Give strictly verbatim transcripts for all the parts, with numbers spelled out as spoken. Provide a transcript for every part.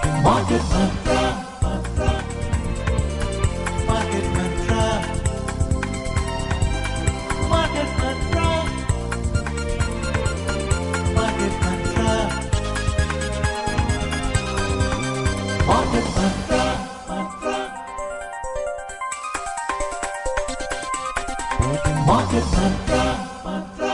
Market Mantra, Mantra, Market Mantra, Market Mantra, Market Mantra, Market Mantra, Mantra, Market Mantra, Mantra.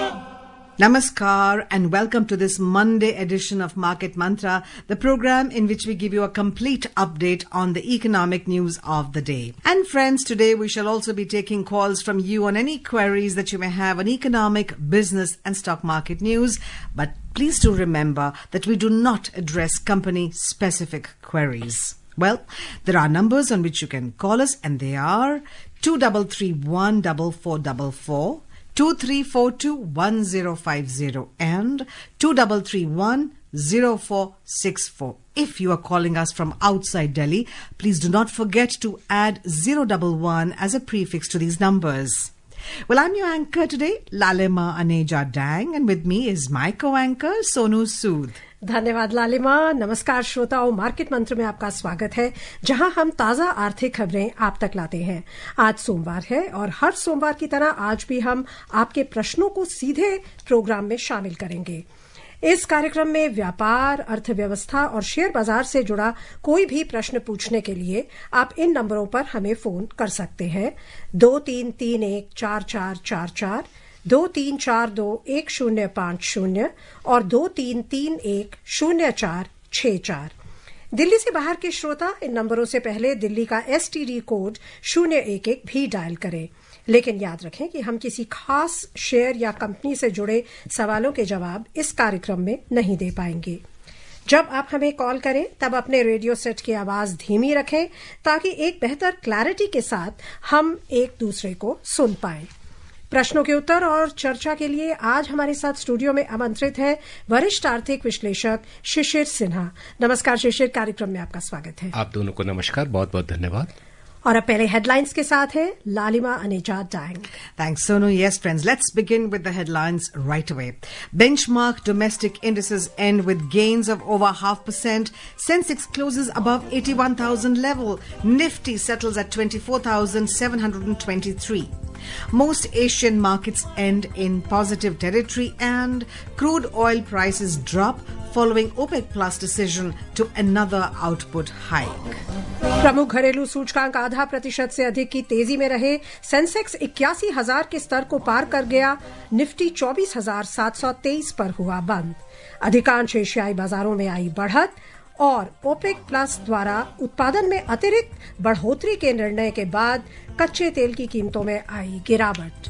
Namaskar and welcome to this Monday edition of Market Mantra, the program in which we give you a complete update on the economic news of the day. And friends, today we shall also be taking calls from you on any queries that you may have on economic, business and stock market news. But please do remember that we do not address company-specific queries. Well, there are numbers on which you can call us, and they are two three three one four four four four, two three four two one zero five zero and two three three one zero four six four. If you are calling us from outside Delhi, please do not forget to add zero one one as a prefix to these numbers. Well, I'm your anchor today, Lalima Aneja Dang, and with me is my co-anchor, Sonu Sood. धन्यवाद लालिमा। नमस्कार श्रोताओं, market मंत्र में आपका स्वागत है, जहां हम ताजा आर्थिक खबरें आप तक लाते हैं। आज सोमवार है और हर सोमवार की तरह आज भी हम आपके प्रश्नों को सीधे प्रोग्राम में शामिल करेंगे। इस कार्यक्रम में व्यापार, अर्थव्यवस्था और शेयर बाजार से जुड़ा कोई भी प्रश्न पूछने के लिए आप इन नंबरों पर हमें फोन कर सकते हैं। दो तीन तीन एक चार चार चार चार, दो तीन चार दो एक शून्य पाँच शून्य और दो तीन तीन एक शून्य चार छह चार। दिल्ली से बाहर के श्रोता इन नंबरों से पहले दिल्ली का एसटीडी कोड शून्य एक एक भी डायल करें। लेकिन याद रखें कि हम किसी खास शेयर या कंपनी से जुड़े सवालों के जवाब इस कार्यक्रम में नहीं दे पाएंगे। जब आप हमें कॉल करें तब अपने रेडियो सेट की आवाज धीमी रखें ताकि एक बेहतर क्लैरिटी के साथ हम एक दूसरे को सुन पाएं। प्रश्नों के उत्तर और चर्चा के लिए आज हमारे साथ स्टूडियो में आमंत्रित है वरिष्ठ आर्थिक विश्लेषक शिशिर सिन्हा। नमस्कार शिशिर, कार्यक्रम में आपका स्वागत है। आप दोनों को नमस्कार, बहुत बहुत धन्यवाद। और अब पहले हेडलाइंस के साथ है लालिमा अनेजा डांग। Thanks, Sonu. Yes, friends, let's begin with the headlines right away. Benchmark domestic indices end with gains of over half percent. Sensex closes above eighty-one thousand level. Nifty settles at twenty-four thousand seven hundred twenty-three. Most Asian markets end in positive territory and crude oil prices drop following OPEC Plus decision to another output hike. प्रमुख घरेलू सूचकांक आधा प्रतिशत से अधिक की तेजी में रहे। सेंसेक्स इक्यासी हजार के स्तर को पार कर गया। निफ्टी चौबीस हजार सात सौ तेईस पर हुआ बंद। अधिकांश एशियाई बाजारों में आई बढ़त और ओपेक प्लस द्वारा उत्पादन में अतिरिक्त बढ़ोतरी के निर्णय के बाद कच्चे तेल की कीमतों में आई गिरावट।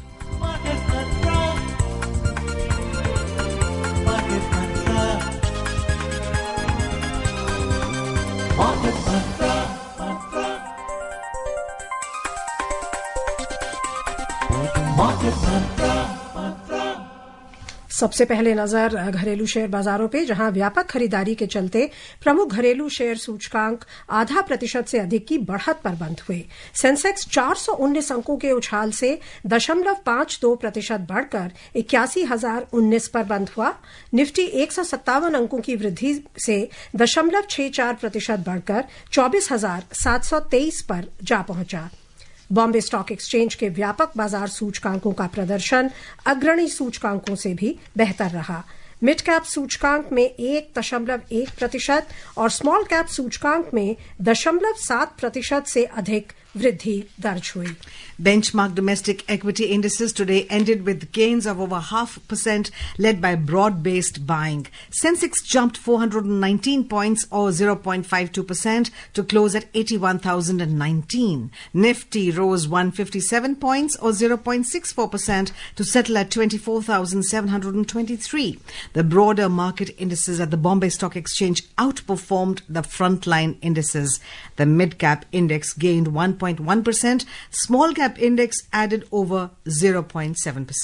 सबसे पहले नजर घरेलू शेयर बाजारों पे, जहां व्यापक खरीदारी के चलते प्रमुख घरेलू शेयर सूचकांक आधा प्रतिशत से अधिक की बढ़त पर बंद हुए। सेंसेक्स चार सौ उन्नीस अंकों के उछाल से दशमलव पांच दो प्रतिशत बढ़कर इक्यासी हजार उन्नीस पर बंद हुआ। निफ्टी एक सौ सत्तावन अंकों की वृद्धि से दशमलव छह चार प्रतिशत बढ़कर चौबीस हजार सात सौ तेईस पर जा पहुंचा। बॉम्बे स्टॉक एक्सचेंज के व्यापक बाजार सूचकांकों का प्रदर्शन अग्रणी सूचकांकों से भी बेहतर रहा। मिड कैप सूचकांक में एक दशमलव एक प्रतिशत और स्मॉल कैप सूचकांक में दशमलव सात प्रतिशत से अधिक वृद्धि दर्ज हुई। Benchmark domestic equity indices today ended with gains of over half percent led by broad-based buying. Sensex jumped four hundred nineteen points or zero point five two percent to close at eighty-one thousand nineteen. Nifty rose one hundred fifty-seven points or zero point six four percent to settle at twenty-four thousand seven hundred twenty-three. The broader market indices at the Bombay Stock Exchange outperformed the frontline indices. The mid-cap index gained one point one percent. Small cap index added over zero point seven percent.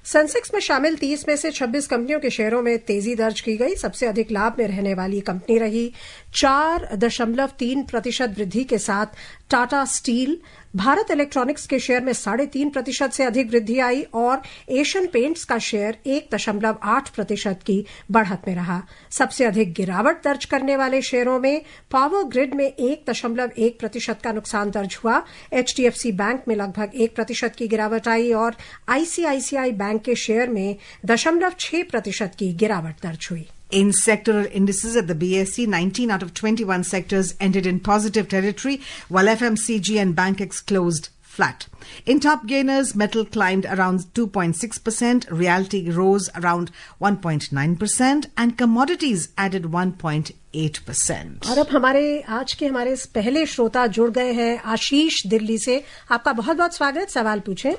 Sensex में शामिल तीस में से छब्बीस कंपनियों के शेयरों में तेजी दर्ज की गई। सबसे अधिक लाभ में रहने वाली कंपनी रही। चार दशमलव तीन प्रतिशत वृद्धि के साथ टाटा स्टील। भारत इलेक्ट्रॉनिक्स के शेयर में साढ़े तीन प्रतिशत से अधिक वृद्धि आई और एशियन पेंट्स का शेयर एक दशमलव आठ प्रतिशत की बढ़त में रहा। सबसे अधिक गिरावट दर्ज करने वाले शेयरों में पावर ग्रिड में एक दशमलव एक प्रतिशत का नुकसान दर्ज हुआ। एचडीएफसी बैंक में लगभग एक प्रतिशत की गिरावट आई और आईसीआईसीआई बैंक के शेयर में दशमलव छह प्रतिशत की गिरावट दर्ज हुई। In sectoral indices at the B S E, nineteen out of twenty-one sectors ended in positive territory, while F M C G and BankX closed flat. In top gainers, metal climbed around two point six percent, realty rose around one point nine percent, and commodities added one point eight percent. और अब हमारे आज के हमारे पहले श्रोता जुड़ गए हैं आशीष दिल्ली से। आपका बहुत बहुत स्वागत। सवाल पूछें।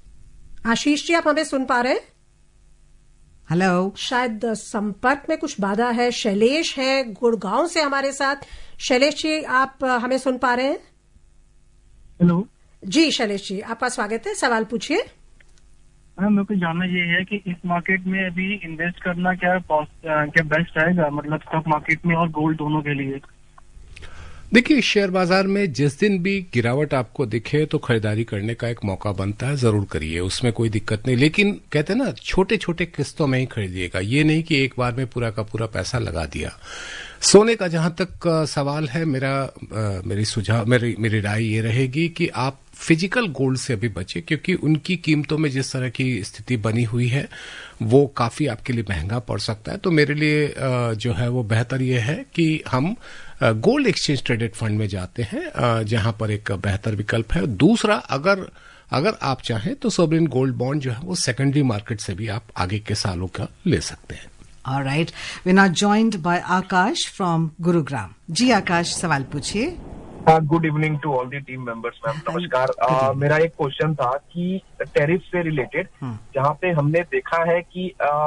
आशीष जी, आप हमें सुन पा रहे हैं? हेलो। शायद संपर्क में कुछ बाधा है। शैलेश है गुड़गांव से हमारे साथ। शैलेश जी, आप हमें सुन पा रहे हैं? हेलो जी शैलेश जी, आपका स्वागत है। सवाल पूछिए। मैम, मेरे को जानना ये है कि इस मार्केट में अभी इन्वेस्ट करना क्या क्या बेस्ट रहेगा, मतलब स्टॉक मार्केट में और गोल्ड दोनों के लिए? देखिए, शेयर बाजार में जिस दिन भी गिरावट आपको दिखे तो खरीदारी करने का एक मौका बनता है, जरूर करिए, उसमें कोई दिक्कत नहीं। लेकिन कहते हैं ना, छोटे छोटे किस्तों में ही खरीदिएगा, ये नहीं कि एक बार में पूरा का पूरा पैसा लगा दिया। सोने का जहां तक सवाल है, मेरा आ, मेरी सुझाव मेरी मेरी राय ये रहेगी कि आप फिजिकल गोल्ड से अभी बचे, क्योंकि उनकी कीमतों में जिस तरह की स्थिति बनी हुई है वो काफी आपके लिए महंगा पड़ सकता है। तो मेरे लिए जो है वो बेहतर ये है कि हम गोल्ड एक्सचेंज ट्रेडेड फंड में जाते हैं, जहां पर एक बेहतर विकल्प है। दूसरा, अगर अगर आप चाहें तो सोवरेन गोल्ड बॉन्ड जो है वो सेकेंडरी मार्केट से भी आप आगे के सालों का ले सकते हैं। All right, we're now joined by Akash from Gurugram. जी आकाश, सवाल पूछिए। Good evening to all the team members. Ma'am नमस्कार। uh, मेरा एक क्वेश्चन था कि टैरिफ से रिलेटेड, जहाँ पे हमने देखा है कि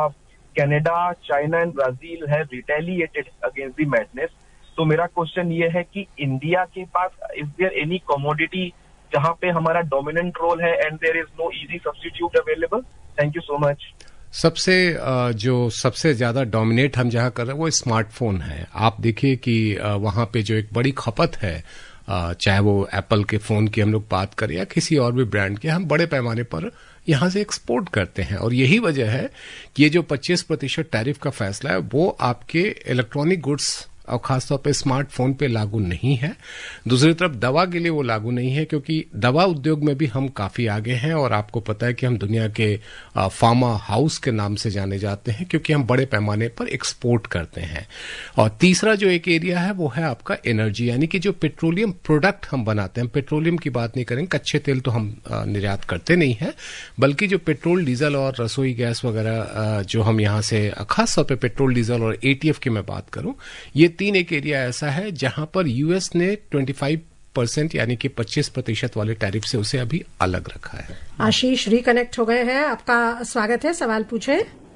Canada, China and Brazil have retaliated against the madness. तो मेरा क्वेश्चन ये है कि इंडिया के पास इज देयर एनी कमोडिटी जहाँ पे हमारा डोमिनेंट रोल है and there is no easy substitute available? Thank you so much. सबसे जो सबसे ज्यादा डोमिनेट हम जहां कर रहे हैं वो स्मार्टफोन है। आप देखिए कि वहां पे जो एक बड़ी खपत है, चाहे वो एप्पल के फोन की हम लोग बात करें या किसी और भी ब्रांड के, हम बड़े पैमाने पर यहां से एक्सपोर्ट करते हैं। और यही वजह है कि ये जो पच्चीस प्रतिशत टैरिफ का फैसला है वो आपके इलेक्ट्रॉनिक गुड्स और खासतौर पे स्मार्टफोन पे लागू नहीं है। दूसरी तरफ दवा के लिए वो लागू नहीं है, क्योंकि दवा उद्योग में भी हम काफी आगे हैं और आपको पता है कि हम दुनिया के फार्मा हाउस के नाम से जाने जाते हैं, क्योंकि हम बड़े पैमाने पर एक्सपोर्ट करते हैं। और तीसरा जो एक एरिया है वो है आपका एनर्जी, यानी कि जो पेट्रोलियम प्रोडक्ट हम बनाते हैं। पेट्रोलियम की बात नहीं करेंगे, कच्चे तेल तो हम निर्यात करते नहीं है, बल्कि जो पेट्रोल, डीजल और रसोई गैस वगैरह जो हम यहां से, खासतौर पर पेट्रोल, डीजल और एटीएफ की मैं बात करूं, ये तीन एक एरिया ऐसा है जहां पर यूएस ने पच्चीस परसेंट यानी कि पच्चीस प्रतिशत वाले टैरिफ से उसे अभी अलग रखा है। आशीष रिकनेक्ट हो गए हैं, आपका स्वागत है। सवाल पूछे।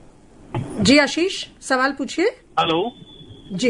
जी आशीष, सवाल पूछिए। हेलो जी,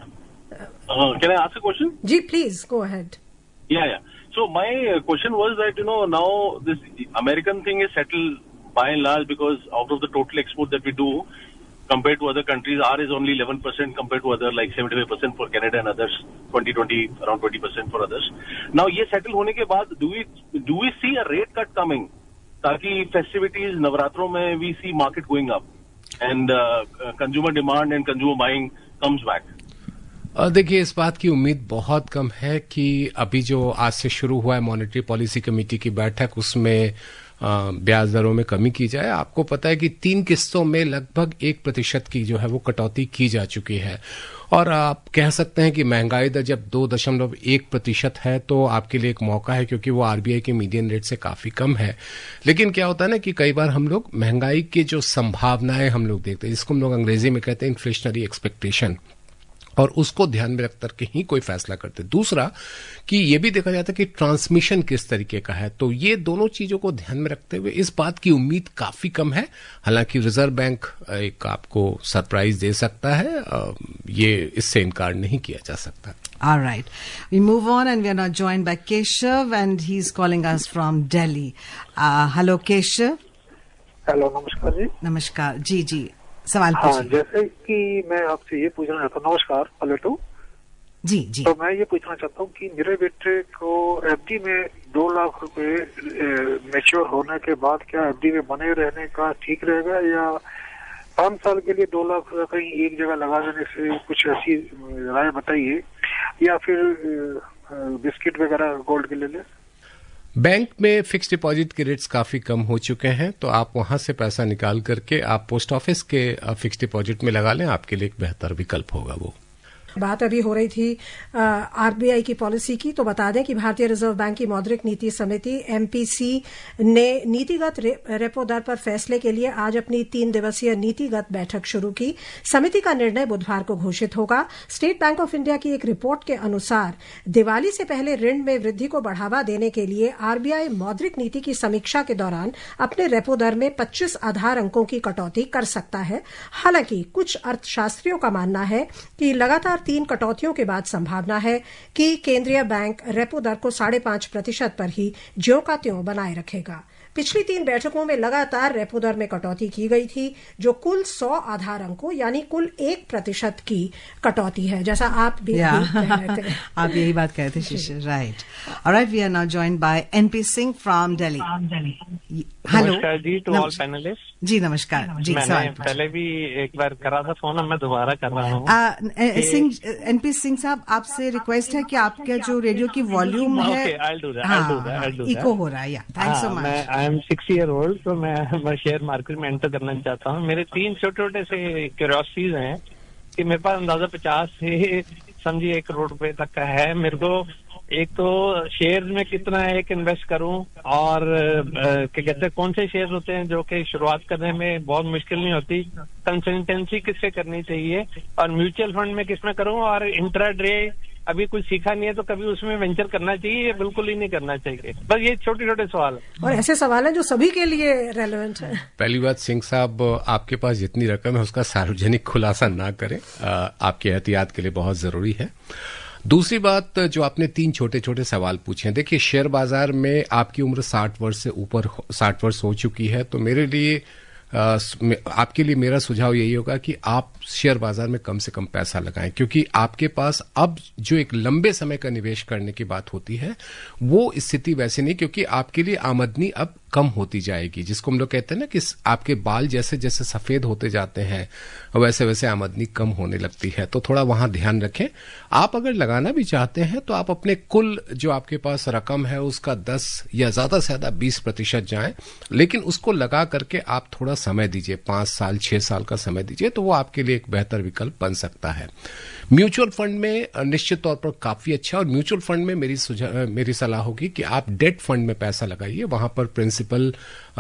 can I ask a question? जी please go ahead. Yeah yeah so my question was that you know now this American thing is settled by and large because out of the total export that we do compared to other countries, ours is only eleven percent compared to other like seventy-five percent for Canada and others, twenty twenty around twenty percent for others. Now ये settle होने के बाद do we do we see a rate cut coming, ताकि festivities नवरात्रों में we see market going up and uh, consumer demand and consumer buying comes back? देखिए, इस बात की उम्मीद बहुत कम है कि अभी जो आज से शुरू हुआ है मॉनेटरी पॉलिसी कमेटी की बैठक, उसमें ब्याज दरों में कमी की जाए। आपको पता है कि तीन किस्तों में लगभग एक प्रतिशत की जो है वो कटौती की जा चुकी है। और आप कह सकते हैं कि महंगाई दर जब दो दशमलव एक प्रतिशत है तो आपके लिए एक मौका है, क्योंकि वो आरबीआई के मीडियन रेट से काफी कम है। लेकिन क्या होता है ना कि कई बार हम लोग महंगाई की जो संभावनाएं हम लोग देखते हैं, जिसको हम लोग अंग्रेजी में कहते हैं इन्फ्लेशनरी एक्सपेक्टेशन, और उसको ध्यान में रख करके ही कोई फैसला करते। दूसरा कि ये भी देखा जाता है कि ट्रांसमिशन किस तरीके का है, तो ये दोनों चीजों को ध्यान में रखते हुए इस बात की उम्मीद काफी कम है। हालांकि रिजर्व बैंक एक आपको सरप्राइज दे सकता है, ये इससे इनकार नहीं किया जा सकता। All right. We move on and we are now joined by Keshav and he's calling us from Delhi. Uh, hello Keshav. Hello, नमस्कार जी। नमस्कार जी जी सवाल हाँ, पूछिए। जैसे कि मैं आपसे ये पूछना चाहता हूँ, नमस्कार पलटू जी जी तो मैं ये पूछना चाहता हूँ कि मेरे बेटे को एफडी में दो लाख रुपए मैच्योर होने के बाद क्या एफडी में बने रहने का ठीक रहेगा, या पाँच साल के लिए दो लाख रुपए कहीं एक जगह लगा देने से, कुछ ऐसी राय बताइए, या फिर बिस्किट वगैरह गोल्ड के ले ले। बैंक में फिक्स डिपॉजिट के रेट्स काफी कम हो चुके हैं, तो आप वहां से पैसा निकाल करके आप पोस्ट ऑफिस के फिक्स डिपॉजिट में लगा लें, आपके लिए एक बेहतर विकल्प होगा वो। बात अभी हो रही थी आरबीआई की पॉलिसी की, तो बता दें कि भारतीय रिजर्व बैंक की मौद्रिक नीति समिति एमपीसी ने नीतिगत रे, रेपो दर पर फैसले के लिए आज अपनी तीन दिवसीय नीतिगत बैठक शुरू की। समिति का निर्णय बुधवार को घोषित होगा। स्टेट बैंक ऑफ इंडिया की एक रिपोर्ट के अनुसार दिवाली से पहले ऋण में वृद्धि को बढ़ावा देने के लिए आरबीआई मौद्रिक नीति की समीक्षा के दौरान अपने रेपो दर में पच्चीस आधार अंकों की कटौती कर सकता है। हालांकि कुछ अर्थशास्त्रियों का मानना है कि लगातार तीन कटौतियों के बाद संभावना है कि केंद्रीय बैंक रेपो दर को साढ़े पांच प्रतिशत पर ही ज्यों का त्यों बनाए रखेगा। पिछली तीन बैठकों में लगातार रेपो दर में कटौती की गई थी, जो कुल सौ आधार अंकों यानी कुल एक प्रतिशत की कटौती है, जैसा आप भी yeah. कह रहे थे। आप यही बात कह रहे थे Shishir, right. Alright, we are now joined by N P Singh from Delhi. Hello नमस्कार जी टू ऑल पैनलिस्ट। जी नमस्कार जी। मैंने पहले भी एक बार करा था फोन, अब मैं दोबारा कर रहा हूँ। सिंह एनपी सिंह साहब, आपसे रिक्वेस्ट है कि आपका जो रेडियो की वॉल्यूम है, इको हो रहा है। Yeah thanks so much. I am six year old, तो मैं शेयर मार्केट में एंटर करना चाहता हूँ। मेरे तीन छोटे छोटे से क्यूरियोसिटीज हैं कि मेरे पास अंदाजा पचास से समझिए एक करोड़ रुपए तक का है। मेरे को एक तो शेयर में कितना एक इन्वेस्ट करूं, और क्या कहते हैं कौन से शेयर होते हैं जो कि शुरुआत करने में बहुत मुश्किल नहीं होती, कंसल्टेंसी किससे करनी चाहिए, और म्यूचुअल फंड में किसमें करूं, और इंट्राडे अभी कुछ सीखा नहीं है तो कभी उसमें वेंचर करना चाहिए या बिल्कुल ही नहीं करना चाहिए। बस ये छोटे छोटे सवाल है, और ऐसे सवाल हैं जो सभी के लिए रेलेवेंट है। पहली बात सिंह साहब, आपके पास जितनी रकम है उसका सार्वजनिक खुलासा ना करें, आपके एहतियात के लिए बहुत जरूरी है। दूसरी बात, जो आपने तीन छोटे छोटे सवाल पूछे हैं, देखिए शेयर बाजार में आपकी उम्र साठ वर्ष से ऊपर साठ वर्ष हो चुकी है, तो मेरे लिए आ, आपके लिए मेरा सुझाव यही होगा कि आप शेयर बाजार में कम से कम पैसा लगाएं, क्योंकि आपके पास अब जो एक लंबे समय का निवेश करने की बात होती है वो स्थिति वैसे नहीं, क्योंकि आपके लिए आमदनी अब कम होती जाएगी, जिसको हम लोग कहते हैं ना कि आपके बाल जैसे जैसे सफेद होते जाते हैं वैसे वैसे आमदनी कम होने लगती है, तो थोड़ा वहां ध्यान रखें। आप अगर लगाना भी चाहते हैं तो आप अपने कुल जो आपके पास रकम है उसका दस या ज्यादा से ज्यादा बीस प्रतिशत जाएं, लेकिन उसको लगा करके आप थोड़ा समय दीजिए, पांच साल छह साल का समय दीजिए, तो वो आपके लिए एक बेहतर विकल्प बन सकता है। म्यूचुअल फंड में निश्चित तौर पर काफी अच्छा, और म्यूचुअल फंड में मेरी मेरी सलाह होगी कि आप डेट फंड में पैसा लगाइए, वहां पर प्रिंसिपल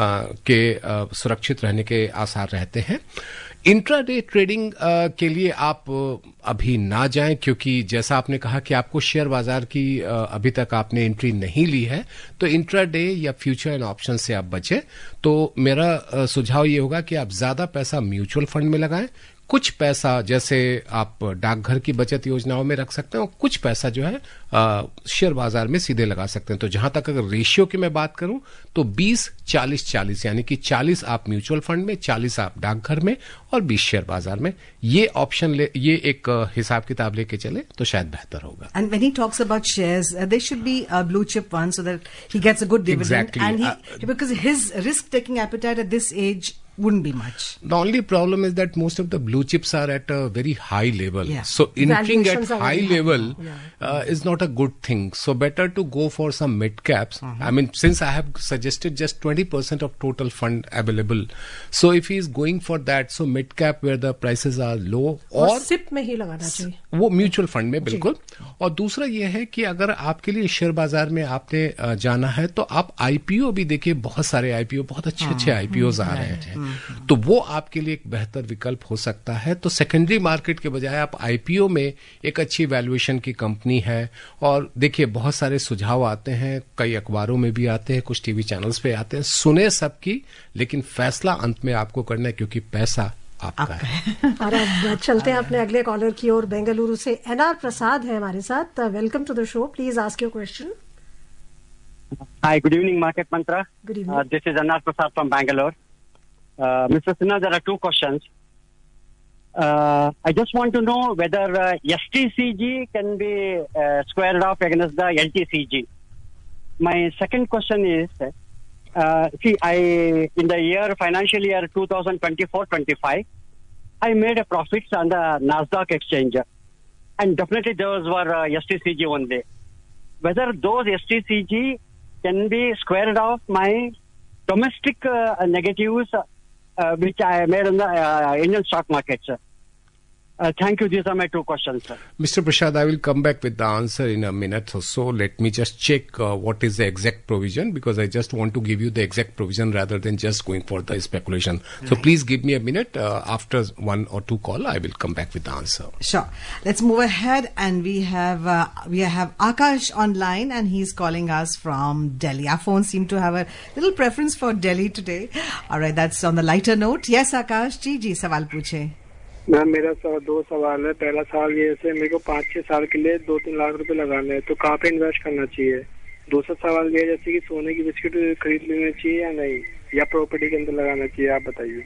के आ, सुरक्षित रहने के आसार रहते हैं। इंट्राडे ट्रेडिंग के लिए आप अभी ना जाएं, क्योंकि जैसा आपने कहा कि आपको शेयर बाजार की अभी तक आपने एंट्री नहीं ली है, तो इंट्राडे या फ्यूचर एंड ऑप्शन से आप बचें। तो मेरा सुझाव ये होगा कि आप ज्यादा पैसा म्यूचुअल फंड में लगाएं, कुछ पैसा जैसे आप डाकघर की बचत योजनाओं में रख सकते हैं, और कुछ पैसा जो है शेयर बाजार में सीधे लगा सकते हैं। तो जहां तक अगर रेशियो की मैं बात करूं तो बीस चालीस चालीस, यानी कि चालीस आप म्यूचुअल फंड में, चालीस आप डाकघर में और बीस शेयर बाजार में। ये ऑप्शन ले, ये एक हिसाब किताब लेके चले तो शायद बेहतर होगा। And when he talks about shares, uh, they should be a blue chip one so that he gets a good dividend. Exactly. And he, uh, because his risk taking appetite at this age wouldn't be much. The only problem is that most of the blue chips are at a very high level. Yeah. So entering at Valuations are high very level high. Yeah. uh, is not a good thing. So better to go for some mid caps. Uh-huh. I mean, since I have suggested just twenty percent of total fund available. So if he is going for that, so mid cap where the prices are low, और or SIP में ही लगाना चाहिए, वो mutual fund में बिल्कुल। और दूसरा ये है कि अगर आपके लिए शेयर बाजार में आपने जाना है तो आप आईपीओ भी देखिए, बहुत सारे आईपीओ, बहुत अच्छे अच्छे आईपीओ आ रहे हैं, तो वो आपके लिए एक बेहतर विकल्प हो सकता है। तो सेकेंडरी मार्केट के बजाय आप आईपीओ में एक अच्छी वैल्यूएशन की कंपनी है, और देखिए बहुत सारे सुझाव आते हैं, कई अखबारों में भी आते हैं, कुछ टीवी चैनल्स पे आते हैं, सुने सबकी, लेकिन फैसला अंत में आपको करना है, क्योंकि पैसा आपका है। और अब चलते हैं अपने अगले कॉलर की ओर। बेंगलुरु से एनआर प्रसाद है हमारे साथ। Welcome to the show, please ask your question. Hi, good evening, Market Mantra. Good evening. Uh, this is Anar Prasad from Bangalore. Uh, Mister Sinha, there are two questions. Uh, I just want to know whether uh, S T C G can be uh, squared off against the L T C G. My second question is, uh, see, I in the year financial year twenty twenty-four twenty-five, I made a profits on the Nasdaq exchange, and definitely those were uh, S T C G only. Whether those S T C G can be squared off my domestic uh, negatives uh, which I made in the uh, Indian stock markets. Uh, thank you. These are my two questions, sir. Mister Prashad, I will come back with the answer in a minute or so. Let me just check uh, what is the exact provision, because I just want to give you the exact provision rather than just going for the speculation. Right. So please give me a minute. Uh, after one or two call, I will come back with the answer. Sure. Let's move ahead, and we have uh, we have Akash online, and he's calling us from Delhi. Our phones seem to have a little preference for Delhi today. All right, that's on the lighter note. Yes, Akash ji जी सवाल पूछे. Ma'am मेरा सवा, दो सवाल है. पहला सवाल ये है, मेरे को पाँच छह साल के लिए दो तीन लाख रुपए लगाने हैं, तो कहाँ पे इन्वेस्ट करना चाहिए. दूसरा सवाल ये है, जैसे कि सोने की बिस्किट खरीद लेनी चाहिए या नहीं, या प्रॉपर्टी के अंदर लगाना चाहिए, आप बताइए.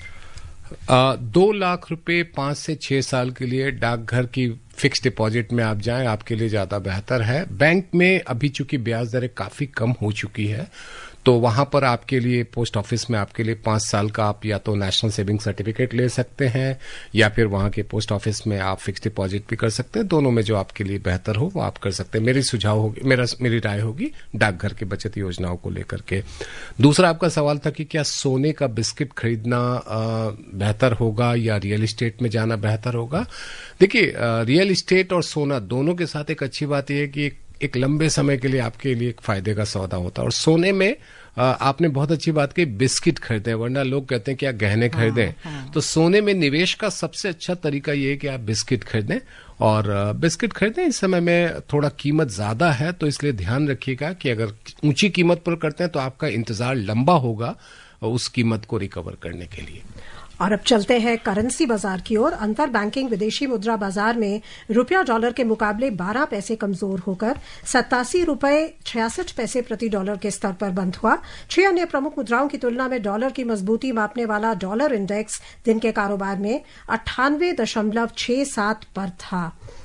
दो लाख रुपए पांच से छह साल के लिए डाकघर की फिक्स डिपॉजिट में आप जाएं, आपके लिए ज्यादा बेहतर है. बैंक में अभी चूंकि ब्याज दरें काफी कम हो चुकी है, तो वहां पर आपके लिए पोस्ट ऑफिस में आपके लिए पांच साल का आप या तो नेशनल सेविंग सर्टिफिकेट ले सकते हैं, या फिर वहां के पोस्ट ऑफिस में आप फिक्स डिपॉजिट भी कर सकते हैं. दोनों में जो आपके लिए बेहतर हो वो आप कर सकते हैं. मेरी सुझाव होगी, मेरा मेरी राय होगी डाकघर के बचत योजनाओं को लेकर के. दूसरा आपका सवाल था कि क्या सोने का बिस्किट खरीदना आ, बेहतर होगा या रियल एस्टेट में जाना बेहतर होगा. देखिए, रियल एस्टेट और सोना दोनों के साथ एक अच्छी बात यह है कि एक, एक लंबे समय के लिए आपके लिए एक फायदे का सौदा होता है. और सोने में आ, आपने बहुत अच्छी बात की, बिस्किट खरीदें, वरना लोग कहते हैं कि आप गहने खरीदें. हाँ, हाँ. तो सोने में निवेश का सबसे अच्छा तरीका ये है कि आप बिस्किट खरीदें, और बिस्किट खरीदें. इस समय में थोड़ा कीमत ज्यादा है, तो इसलिए ध्यान रखिएगा कि अगर ऊंची कीमत पर करते हैं तो आपका इंतजार लंबा होगा उस कीमत को रिकवर करने के लिए. और अब चलते हैं करेंसी बाजार की ओर. अंतर बैंकिंग विदेशी मुद्रा बाजार में रुपया डॉलर के मुकाबले बारह पैसे कमजोर होकर सत्तासी रुपए छियासठ पैसे प्रति डॉलर के स्तर पर बंद हुआ. छह अन्य प्रमुख मुद्राओं की तुलना में डॉलर की मजबूती मापने वाला डॉलर इंडेक्स दिन के कारोबार में अट्ठानवे दशमलव छह सात पर था.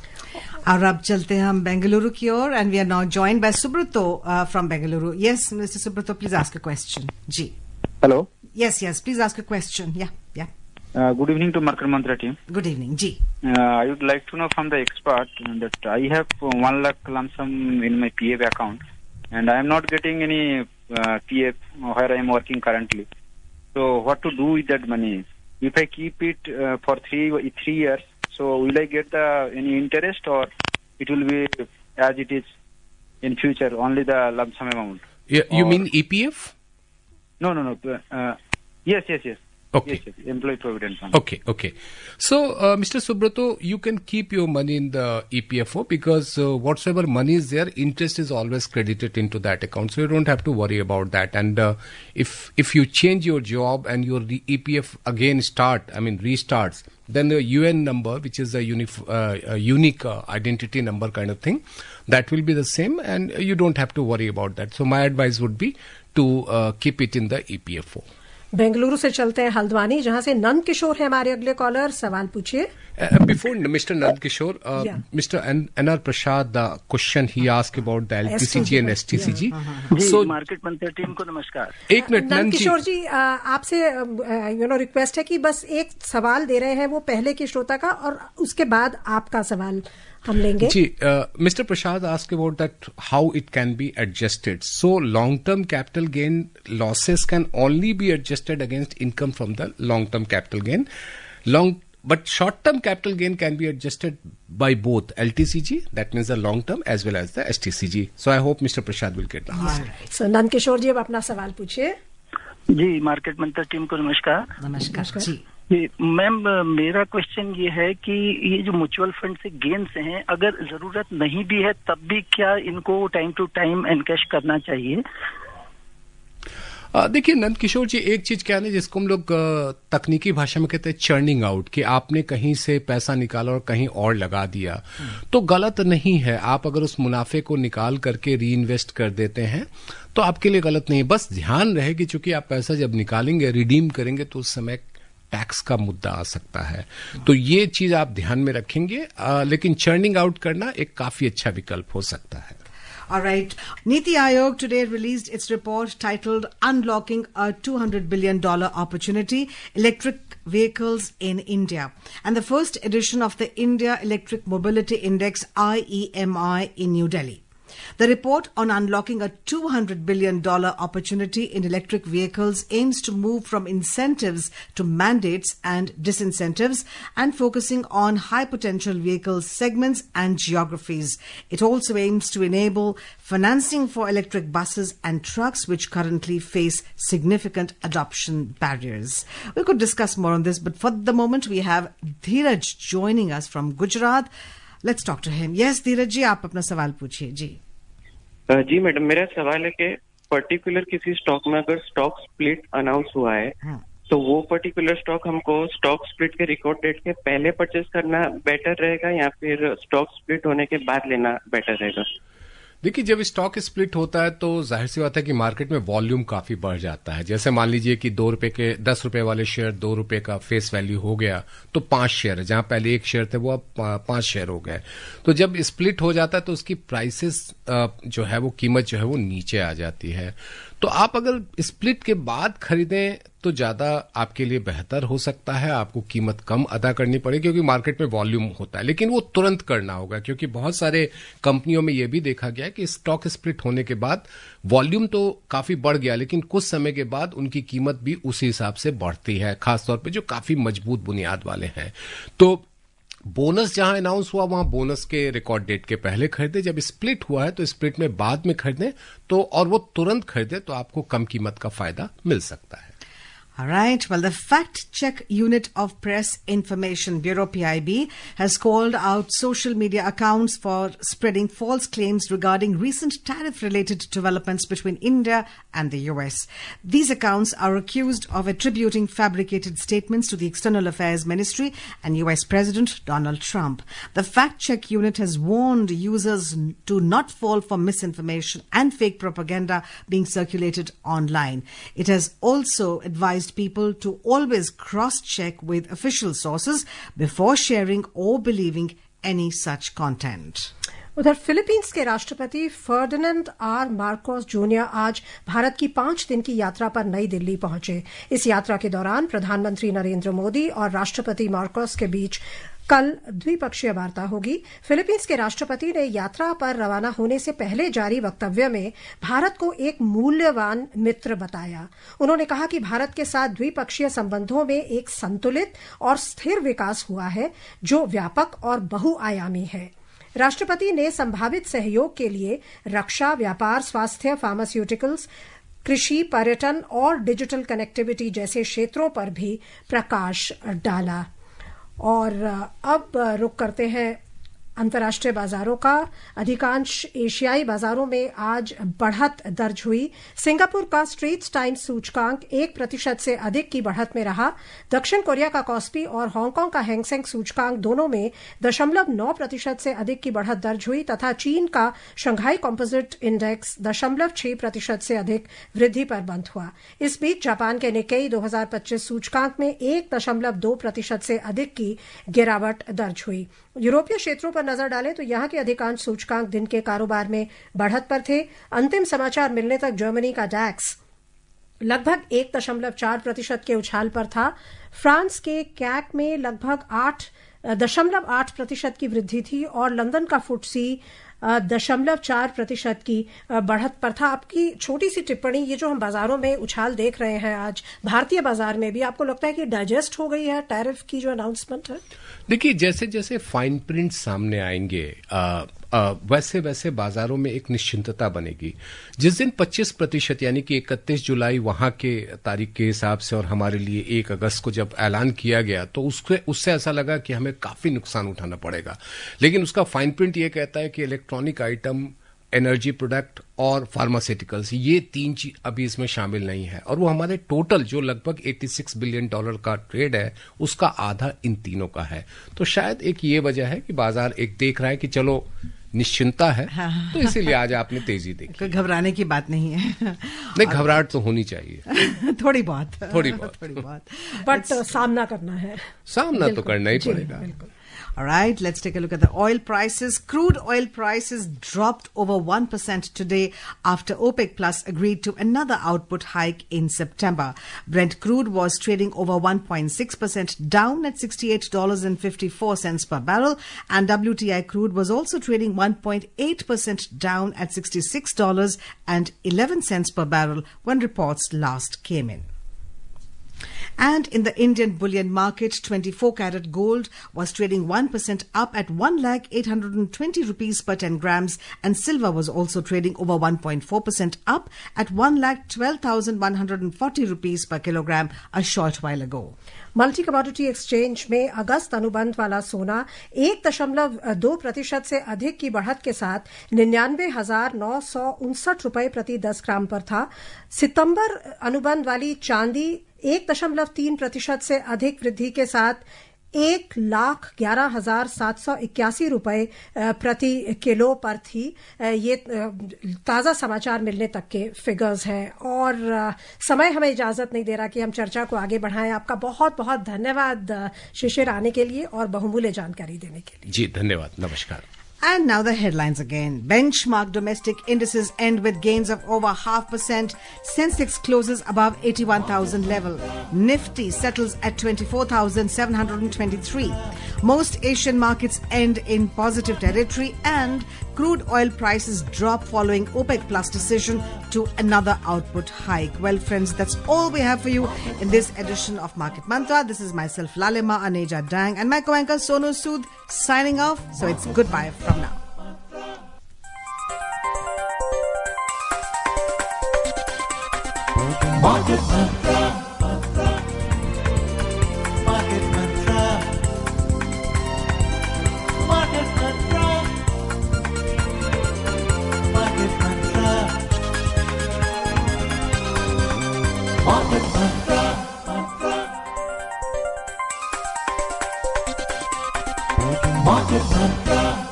और अब चलते हैं हम बेंगलुरु की ओर, and we are now joined by Subrato from Bengaluru. Yes mister Subrato, please ask a question. जी. Hello. Yes, yes. Please ask a question. Yeah, yeah. Uh, good evening to Market Mantra team. Good evening, Ji. Uh, I would like to know from the expert that I have one lakh lump sum in my P F account, and I am not getting any uh, P F where I am working currently. So, what to do with that money? If I keep it uh, for three three years, so will I get the any interest, or it will be as it is in future, only the lump sum amount? Yeah, you or, mean E P F? No, no, no. Uh, yes, yes, yes. Okay. Yes, yes. Employee Provident Fund. Okay, okay. So, uh, Mister Subrato, you can keep your money in the E P F O, because uh, whatsoever money is there, interest is always credited into that account. So you don't have to worry about that. And uh, if if you change your job and your E P F again start, I mean restarts, then the U N number, which is a, unif- uh, a unique uh, identity number kind of thing, that will be the same, and you don't have to worry about that. So my advice would be to uh, keep it in the E P F O. Bengaluru से चलते हैं हल्द्वानी, जहां से नंद किशोर है हमारे अगले caller. सवाल पूछिए. Before mister Nand Kishore, mister N R Prasad, the question he ask about the L T C G and S T C G. So market मंत्र टीम को नमस्कार. एक मिनट नंद किशोर जी, आपसे यू नो रिक्वेस्ट है कि बस एक सवाल दे रहे हैं, वो पहले के श्रोता का, और उसके बाद आपका सवाल हम लेंगे. जी, mister Prasad ask about that how it can be adjusted. So long term capital gain losses can only be adjusted against income from the long term capital gain. Long But short-term capital gain can be adjusted by both L T C G, that means the long-term, as well as the S T C G. So I hope Mister Prashad will get the answer. Right. So Nand Kishore ji, अब अपना सवाल पूछिए. जी, market मंत्र team को नमस्कार. नमस्कार जी. Ma'am, मेरा question ये है कि ये जो म्यूचुअल फंड से गेन्स हैं, अगर जरूरत नहीं भी है तब भी क्या इनको टाइम टू टाइम एनकैश करना चाहिए? देखिए नंद किशोर जी, एक चीज क्या है ना जिसको हम लोग तकनीकी भाषा में कहते हैं चर्निंग आउट, कि आपने कहीं से पैसा निकाला और कहीं और लगा दिया, तो गलत नहीं है। आप अगर उस मुनाफे को निकाल करके री इन्वेस्ट कर देते हैं तो आपके लिए गलत नहीं। बस ध्यान रहे कि चूंकि आप पैसा जब निकालेंगे, रिडीम करेंगे, तो उस समय टैक्स का मुद्दा आ सकता है, तो ये चीज आप ध्यान में रखेंगे। आ, लेकिन चर्निंग आउट करना एक काफी अच्छा विकल्प हो सकता है। All right. Niti Aayog today released its report titled Unlocking a two hundred billion dollars Opportunity, Electric Vehicles in India. And the first edition of the India Electric Mobility Index, I E M I, in New Delhi. The report on unlocking a two hundred billion dollars opportunity in electric vehicles aims to move from incentives to mandates and disincentives, and focusing on high potential vehicle segments and geographies. It also aims to enable financing for electric buses and trucks, which currently face significant adoption barriers. We could discuss more on this, but for the moment we have Dheeraj joining us from Gujarat. Let's talk to him. Yes, धीरज जी, आप अपना सवाल पूछिए जी। जी madam, मेरा सवाल है कि particular किसी stock में अगर स्टॉक स्प्लिट अनाउंस हुआ है, तो वो पर्टिकुलर स्टॉक हमको स्टॉक स्प्लिट के रिकॉर्ड डेट के पहले परचेज करना बेटर रहेगा या फिर स्टॉक स्प्लिट होने के बाद लेना बेटर रहेगा? देखिए, जब स्टॉक स्प्लिट होता है तो जाहिर सी बात है कि मार्केट में वॉल्यूम काफी बढ़ जाता है। जैसे मान लीजिए कि दो रुपए के दस रुपए वाले शेयर दो रुपए का फेस वैल्यू हो गया, तो पांच शेयर है, जहां पहले एक शेयर थे वो अब पांच शेयर हो गए। तो जब स्प्लिट हो जाता है तो उसकी प्राइसेस जो है, वो कीमत जो है वो नीचे आ जाती है। तो आप अगर स्प्लिट के बाद खरीदें तो ज्यादा आपके लिए बेहतर हो सकता है। आपको कीमत कम अदा करनी पड़ेगी क्योंकि मार्केट में वॉल्यूम होता है, लेकिन वो तुरंत करना होगा, क्योंकि बहुत सारे कंपनियों में यह भी देखा गया है कि स्टॉक स्प्लिट होने के बाद वॉल्यूम तो काफी बढ़ गया, लेकिन कुछ समय के बाद उनकी कीमत भी उसी हिसाब से बढ़ती है, खासतौर पर जो काफी मजबूत बुनियाद वाले हैं। तो बोनस जहां अनाउंस हुआ वहां बोनस के रिकॉर्ड डेट के पहले खरीदे, जब स्प्लिट हुआ है तो स्प्लिट में बाद में खरीदें, तो और वो तुरंत खरीदे तो आपको कम कीमत का फायदा मिल सकता है। All right. Well, the Fact Check Unit of Press Information Bureau, P I B, has called out social media accounts for spreading false claims regarding recent tariff-related developments between India and the U S. These accounts are accused of attributing fabricated statements to the External Affairs Ministry and U S President Donald Trump. The Fact Check Unit has warned users to not fall for misinformation and fake propaganda being circulated online. It has also advised people to always cross-check with official sources before sharing or believing any such content. उधर Philippines के राष्ट्रपति Ferdinand are Marcos junior आज भारत की पांच दिन की यात्रा पर नई दिल्ली पहुंचे। इस यात्रा के दौरान प्रधानमंत्री नरेंद्र मोदी और राष्ट्रपति मार्कोस के बीच कल द्विपक्षीय वार्ता होगी। फिलीपींस के राष्ट्रपति ने यात्रा पर रवाना होने से पहले जारी वक्तव्य में भारत को एक मूल्यवान मित्र बताया। उन्होंने कहा कि भारत के साथ द्विपक्षीय संबंधों में एक संतुलित और स्थिर विकास हुआ है जो व्यापक और बहुआयामी है। राष्ट्रपति ने संभावित सहयोग के लिए रक्षा, व्यापार, स्वास्थ्य, फार्मास्यूटिकल्स, कृषि, पर्यटन और डिजिटल कनेक्टिविटी जैसे क्षेत्रों पर भी प्रकाश डाला। और अब रुक करते हैं अंतर्राष्ट्रीय बाजारों का। अधिकांश एशियाई बाजारों में आज बढ़त दर्ज हुई। सिंगापुर का स्ट्रेट्स टाइम्स सूचकांक एक प्रतिशत से अधिक की बढ़त में रहा। दक्षिण कोरिया का कॉस्पी और हांगकांग का हैंगसेंग सूचकांक दोनों में दशमलव नौ प्रतिशत से अधिक की बढ़त दर्ज हुई तथा चीन का शंघाई कॉम्पोजिट इंडेक्स दशमलव छह प्रतिशत से अधिक वृद्धि पर बंद हुआ। इस बीच जापान के निक्केई दो हजार पच्चीस सूचकांक में एक दशमलव दो प्रतिशत से अधिक की गिरावट दर्ज हुई। यूरोपीय क्षेत्रों पर नजर डालें तो यहां के अधिकांश सूचकांक दिन के कारोबार में बढ़त पर थे। अंतिम समाचार मिलने तक जर्मनी का डैक्स लगभग एक दशमलव चार प्रतिशत के उछाल पर था। फ्रांस के कैक में लगभग आठ दशमलव आठ प्रतिशत की वृद्धि थी और लंदन का फुटसी दशमलव चार प्रतिशत की बढ़त पर था। आपकी छोटी सी टिप्पणी, ये जो हम बाजारों में उछाल देख रहे हैं आज भारतीय बाजार में भी, आपको लगता है कि डाइजेस्ट हो गई है टैरिफ की जो अनाउंसमेंट है? देखिए, जैसे जैसे फाइन प्रिंट सामने आएंगे आ, आ, वैसे वैसे बाजारों में एक निश्चिंतता बनेगी। जिस दिन पच्चीस प्रतिशत यानी कि इकतीस जुलाई वहां के तारीख के हिसाब से और हमारे लिए एक अगस्त को जब ऐलान किया गया तो उससे उससे ऐसा लगा कि हमें काफी नुकसान उठाना पड़ेगा, लेकिन उसका फाइन प्रिंट ये कहता है कि इलेक्ट्रॉनिक आइटम एनर्जी प्रोडक्ट और फार्मास्यूटिकल्स, ये तीन चीज अभी इसमें शामिल नहीं है, और वो हमारे टोटल जो लगभग छियासी बिलियन डॉलर का ट्रेड है उसका आधा इन तीनों का है। तो शायद एक ये वजह है कि बाजार एक देख रहा है कि चलो निश्चिंता है, हाँ। तो इसीलिए आज आपने तेजी देखी। कोई घबराने की बात नहीं है। नहीं, घबराहट तो होनी चाहिए थोड़ी बहुत थोड़ी बहुत थोड़ी बहुत बट सामना करना है, सामना तो करना ही पड़ेगा। All right, let's take a look at the oil prices. Crude oil prices dropped over one percent today after OPEC Plus agreed to another output hike in September. Brent crude was trading over one point six percent down at sixty-eight dollars and fifty-four cents per barrel, and W T I crude was also trading one point eight percent down at sixty-six dollars and eleven cents per barrel when reports last came in. And in the Indian bullion market, twenty-four carat gold was trading one percent up at one lakh eight hundred twenty rupees per ten grams, and silver was also trading over one point four percent up at one lakh twelve thousand one hundred forty rupees per kilogram a short while ago. Multi commodity exchange में अगस्त अनुबंध वाला सोना एक दशमलव दो प्रतिशत से अधिक की बढ़त के साथ निन्यानवे हजार नौ सौ उनसठ रुपए प्रति दस ग्राम पर था। सितंबर अनुबंध वाली चांदी एक दशमलव तीन प्रतिशत से अधिक वृद्धि के साथ एक लाख ग्यारह हजार सात सौ इक्यासी रुपए प्रति किलो पर थी। ये ताज़ा समाचार मिलने तक के फिगर्स हैं, और समय हमें इजाजत नहीं दे रहा कि हम चर्चा को आगे बढ़ाएं। आपका बहुत बहुत धन्यवाद शिशिर आने के लिए और बहुमूल्य जानकारी देने के लिए। जी धन्यवाद, नमस्कार। And now the headlines again. Benchmark domestic indices end with gains of over half percent. Sensex closes above eighty-one thousand level. Nifty settles at twenty-four thousand seven hundred twenty-three. Most Asian markets end in positive territory, and crude oil prices drop following OPEC Plus decision to another output hike. Well, friends, that's all we have for you in this edition of Market Mantra. This is myself, Lalima Aneja Dang, and my co-anchor Sonu Sood signing off. So it's goodbye from now. Market Mantra, Market Mantra, Market Mantra, Market Mantra, Market Mantra, Market Mantra.